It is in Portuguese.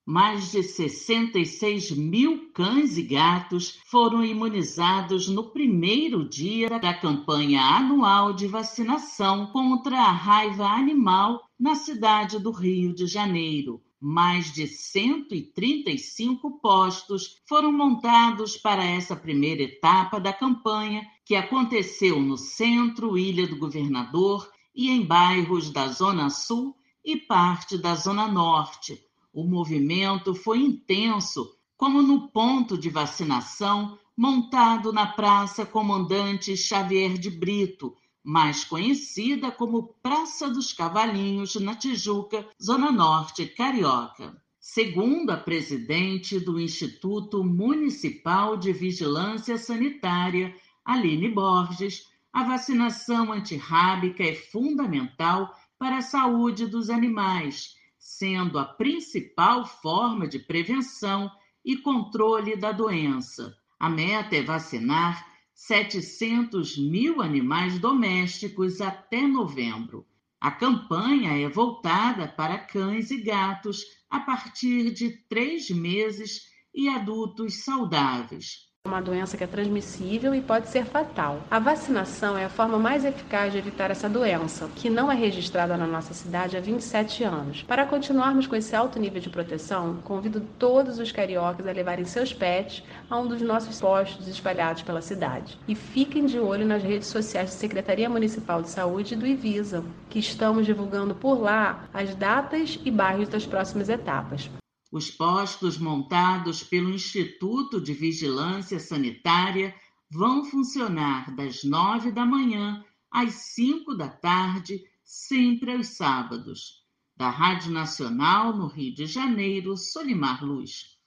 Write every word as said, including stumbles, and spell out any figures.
Mais de sessenta e seis mil cães e gatos foram imunizados no primeiro dia da campanha anual de vacinação contra a raiva animal na cidade do Rio de Janeiro. Mais de cento e trinta e cinco postos foram montados para essa primeira etapa da campanha, que aconteceu no centro, Ilha do Governador e em bairros da Zona Sul e parte da Zona Norte. O movimento foi intenso, como no ponto de vacinação montado na Praça Comandante Xavier de Brito, mais conhecida como Praça dos Cavalinhos, na Tijuca, Zona Norte Carioca. Segundo a presidente do Instituto Municipal de Vigilância Sanitária, Aline Borges, a vacinação antirrábica é fundamental para a saúde dos animais, sendo a principal forma de prevenção e controle da doença. A meta é vacinar setecentos mil animais domésticos até novembro. A campanha é voltada para cães e gatos a partir de três meses e adultos saudáveis. Uma doença que é transmissível e pode ser fatal. A vacinação é a forma mais eficaz de evitar essa doença, que não é registrada na nossa cidade há vinte e sete anos. Para continuarmos com esse alto nível de proteção, convido todos os cariocas a levarem seus pets a um dos nossos postos espalhados pela cidade. E fiquem de olho nas redes sociais da Secretaria Municipal de Saúde e do Ivisa, que estamos divulgando por lá as datas e bairros das próximas etapas. Os postos montados pelo Instituto de Vigilância Sanitária vão funcionar das nove da manhã às cinco da tarde, sempre aos sábados. Da Rádio Nacional, no Rio de Janeiro, Solimar Luz.